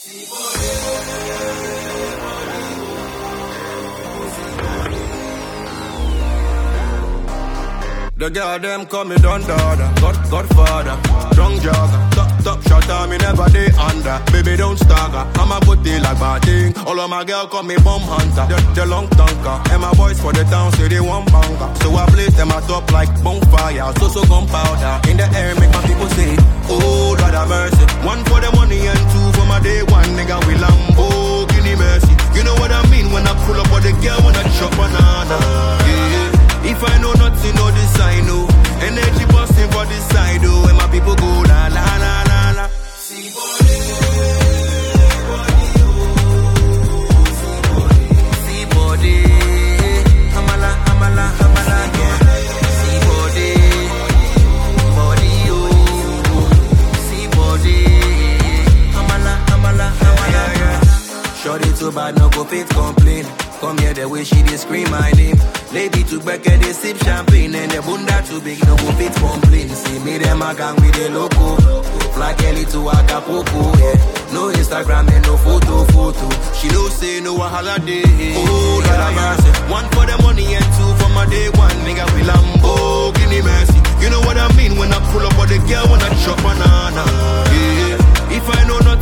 The girl them call me Don Dada, Godfather, drunk jogger, top shotter, me never day under. Baby don't stagger, I'm a booty like Bating. All of my girl call me bomb hunter, the long tanker. And my boys for the town say they want banger. So I place them at top like bonfire, so gunpowder. In the air make my people say, oh Lord have mercy. One for the money and two for my day one. Nigga we Lambo, Guinea mercy. You know what I mean when I pull up on the girl when I chop banana. Yeah. If I know nothing, no this I know. Energy busting for this side, oh. And my people go la la la la la. See body, see body, hamala, hamala, hamala, yeah. See body, body, oh. See body, hamala, hamala, hamala, yeah. Shorty too bad, no go fit complain. Come here the way she dey scream my name. Lady too back and they sip champagne. And the bunda too big, no go fit complain. See me them a gang with the loco. Fly Kelly to Acapulco, yeah. No Instagram and no photo. She no say no holiday. Oh, Lord have mercy. One for the money and two for my day one. Nigga we Lambo, Guinea mercy. You know what I mean when I pull up on the girl when I chop banana. Yeah. If I know nothing